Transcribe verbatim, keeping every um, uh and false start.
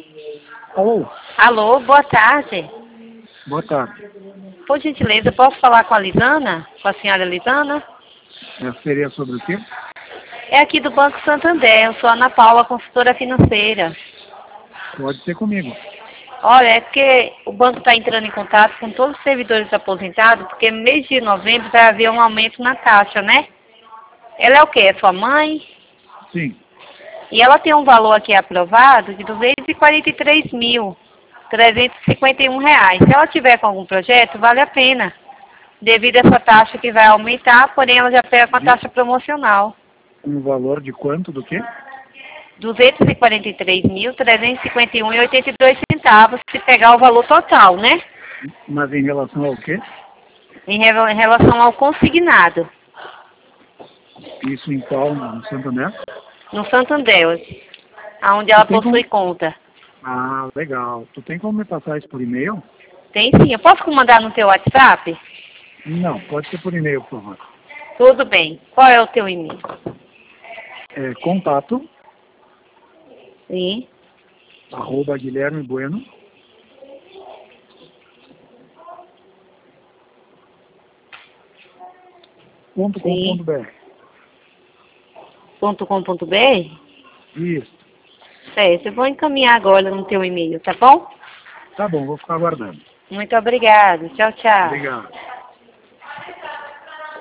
Alô? Alô, boa tarde. Boa tarde. Por gentileza, posso falar com a Lisana? Com a senhora Lisana? É, seria sobre o quê? É aqui do Banco Santander, eu sou a Ana Paula, consultora financeira. Pode ser comigo. Olha, é porque o banco está entrando em contato com todos os servidores aposentados, porque no mês de novembro vai haver um aumento na taxa, né? Ela é o quê? É sua mãe? Sim. E ela tem um valor aqui aprovado de duzentos e quarenta e três mil, trezentos e cinquenta e um reais. Se ela tiver com algum projeto, vale a pena, devido a essa taxa que vai aumentar, porém ela já pega com a taxa promocional. Um valor de quanto, do quê? duzentos e quarenta e três mil, trezentos e cinquenta e um reais e oitenta e dois centavos, se pegar o valor total, né? Mas em relação ao quê? Em rela- em relação ao consignado, Isso em qual? No Santander? no Santander, onde ela Tu tem possui como... conta. Ah, legal. Tu tem como me passar isso por e-mail? Tem sim. Eu posso mandar no teu WhatsApp? Não, pode ser por e-mail, por favor. Tudo bem. Qual é o teu e-mail? É contato, Sim. arroba Guilherme Bueno, ponto com Sim. ponto br. Ponto com ponto br? Isso. Certo. Eu vou encaminhar agora no teu e-mail, tá bom? Tá bom, vou ficar aguardando. Muito obrigada. Tchau, tchau. Obrigado.